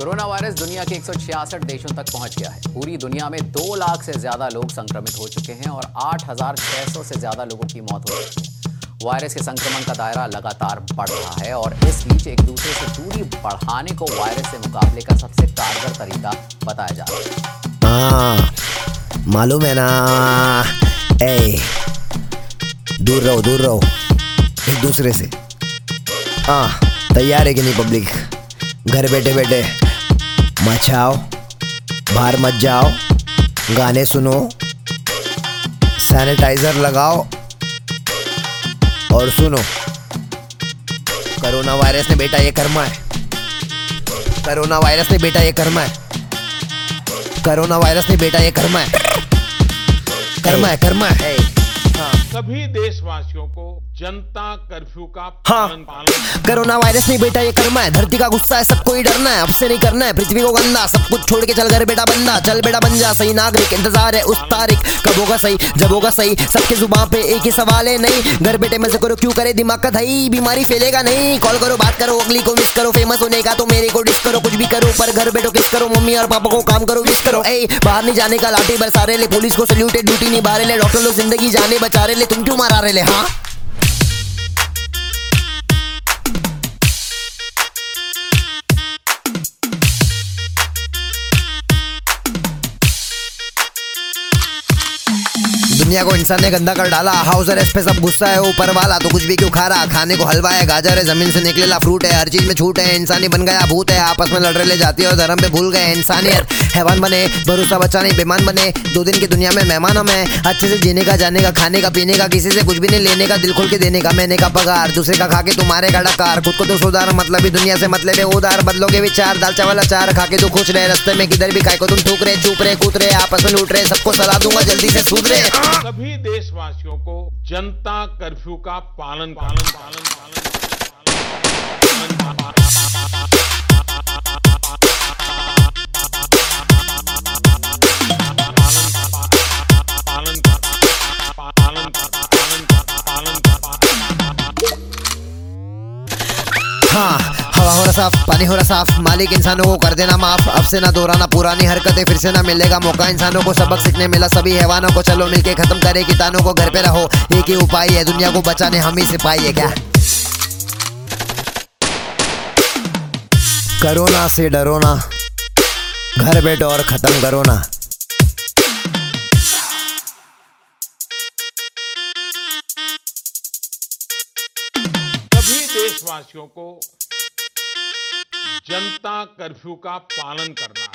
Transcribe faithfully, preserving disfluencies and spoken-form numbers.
Corona virus दुनिया के एक सौ छियासठ देशों तक पहुंच गया है। पूरी दुनिया में दो लाख से ज्यादा लोग संक्रमित हो चुके हैं और आठ हजार छह सौ से ज्यादा लोगों की मौत हो चुकी है। वायरस के संक्रमण का दायरा लगातार बढ़ रहा है और इस बीच एक दूसरे से दूरी बढ़ाने को वायरस से मुकाबले का सबसे कारगर तरीका बताया जा रहा है। हाँ, मालूम है ना। ए, दूर रहो दूर रहो एक दूसरे से। हाँ, तैयार है कि नहीं पब्लिक? घर बैठे बैठे मचाओ, बाहर मत जाओ, गाने सुनो, सैनिटाइजर लगाओ और सुनो, कोरोना वायरस ने बेटा ये कर्मा है। कोरोना वायरस ने बेटा ये कर्मा है। कोरोना वायरस ने बेटा ये कर्मा है। कर्मा है कर्मा है। सभी देशवासियों को जनता कर्फ्यू का हाँ, पालन पालन कोरोना वायरस नहीं बेटा ये कर्मा है। धरती का गुस्सा है, सबको ही डरना है। अब से नहीं करना है पृथ्वी को गंदा। सब कुछ छोड़ के चल घर बेटा बंदा। चल बेटा बन जा सही नागरिक। इंतजार है उस तारीख कब होगा सही, जब होगा सही। सबके जुबान पे एक ही सवाल है, नहीं घर बेटे मजे करो, क्यों करे दिमाग का दही। बीमारी फैलेगा नहीं। कॉल करो, बात करो, अगली को मिस करो। फेमस होने का तो मेरे को डिस करो। कुछ भी करो पर घर बैठो किस करो। मम्मी और पापा को काम करो, विश करो। ए, बाहर नहीं जाने का लाठी बरसा रहे ले। पुलिस को सल्यूट है, ड्यूटी निभा रहे ले। डॉक्टर लोग जिंदगी जाने बचा रहे ले। तुम क्यों मारा रहे ले? हाँ, दुनिया को इंसान ने गंदा कर डाला। हाउस अरेस्ट पे सब गुस्सा है ऊपर वाला, तो कुछ भी क्यों खा रहा। खाने को हलवा है, गाजर है, जमीन से निकलेला फ्रूट है। हर चीज में छूट है। इंसानी बन गया भूत है। आपस में लड़ रहे ले जाती है और धर्म पे भूल गए। इंसानियत हैवान बने, भरोसा बच्चा नहीं बेमान बने। दो दिन की दुनिया में मेहमान हम हैं। अच्छे से जीने का, जाने का, खाने का, पीने का, किसी से कुछ भी नहीं लेने का, दिल खोल के देने का। मैंने का पगार दूसरे का खा के तुम्हारे का डकार। खुद को तो सुधार, मतलब ही दुनिया से मतलब है उधार। बदलोगे विचार, दाल चावल अचार खा के तो खुश रहे। रास्ते में किधर भी खाए को तुम थूक रहे, चूप रहे, कूद रहे, आपस में लूट रहे। सबको सलाह दूंगा जल्दी से सुधरे। सभी देशवासियों को जनता कर्फ्यू का पालन पालन पालन पालन हाँ, हवा हो रहा साफ, पानी हो रहा साफ। मालिक इंसानों को कर देना माफ। अब से ना दोहराना पुरानी हरकतें, फिर से ना मिलेगा मौका। इंसानों को सबक सीखने मिला सभी हैवानों को। चलो मिलके खत्म करे कीटाणु को। घर पे रहो, एक ही उपाय है दुनिया को बचाने, हम ही सिपाही है क्या। कोरोना से डरो ना, घर बैठो और खत्म करो ना। सभी देशवासियों को जनता कर्फ्यू का पालन करना है।